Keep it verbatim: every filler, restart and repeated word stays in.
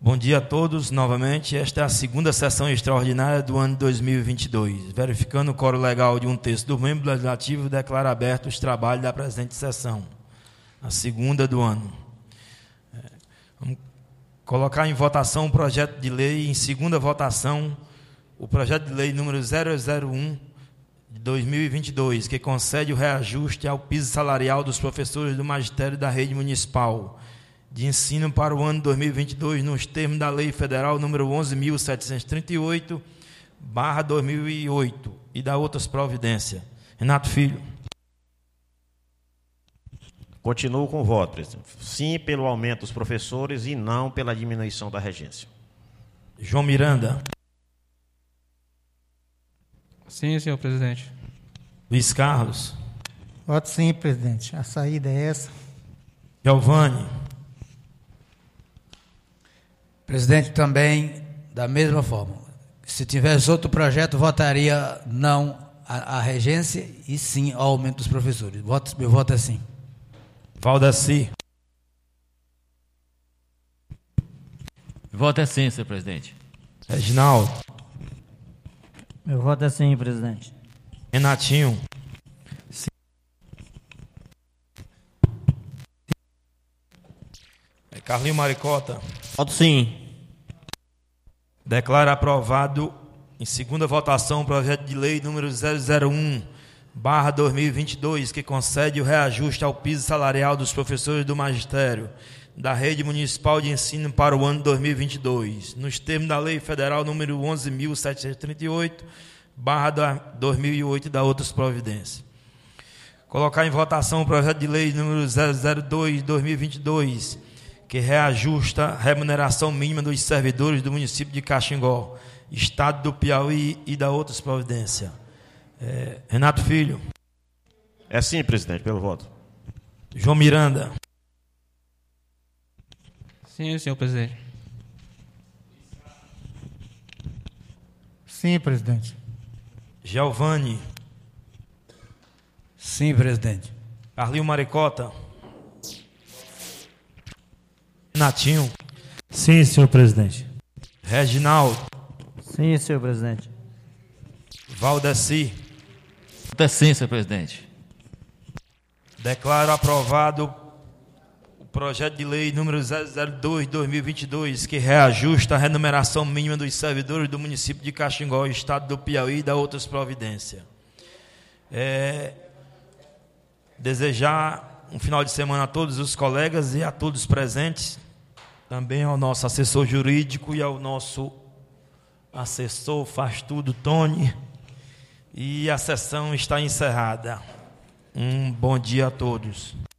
Bom dia a todos, novamente. Esta é a segunda sessão extraordinária do ano dois mil e vinte e dois. Verificando o quórum legal de um terço do membro legislativo, declaro aberto os trabalhos da presente sessão, a segunda do ano. Vamos colocar em votação o projeto de lei, em segunda votação, o projeto de lei número zero zero um de dois mil e vinte e dois, que concede o reajuste ao piso salarial dos professores do magistério da rede municipal de ensino para o ano dois mil e vinte e dois, nos termos da Lei Federal número onze mil setecentos e trinta e oito, barra dois mil e oito, e da outras providências. Renato Filho. Continuo com o voto, presidente. Sim pelo aumento dos professores e não pela diminuição da regência. João Miranda. Sim, senhor presidente. Luiz Carlos. Voto sim, presidente. A saída é essa. Giovanni. Presidente, também da mesma forma. Se tivesse outro projeto, votaria não à, à regência e sim ao aumento dos professores. Voto, meu voto é sim. Valdeci. Voto é sim, senhor presidente. Reginaldo. Meu voto é sim, presidente. Renatinho. Sim. Carlinho Maricota. Voto sim. Declaro aprovado em segunda votação o projeto de lei número zero zero um, barra dois mil e vinte e dois, que concede o reajuste ao piso salarial dos professores do magistério da rede municipal de ensino para o ano dois mil e vinte e dois, nos termos da Lei Federal número onze mil setecentos e trinta e oito, barra dois mil e oito, e da outras providências. Colocar em votação o projeto de lei número zero zero dois, dois mil e vinte e dois, que reajusta a remuneração mínima dos servidores do município de Caxingó, estado do Piauí, e da outras providências. É, Renato Filho. É sim, presidente, pelo voto. João Miranda. Sim, senhor presidente. Sim, presidente. Giovanni. Sim, presidente. Carlinho Maricota. Renatinho. Sim, senhor presidente. Reginaldo. Sim, senhor presidente. Valdeci. Voto é sim, senhor presidente. Declaro aprovado o projeto de lei número zero zero dois, dois mil e vinte e dois, que reajusta a remuneração mínima dos servidores do município de Caxingó, estado do Piauí, e da outras providências. É, desejar um final de semana a todos os colegas e a todos presentes, também ao nosso assessor jurídico e ao nosso assessor faz tudo, Tony. E a sessão está encerrada. Um bom dia a todos.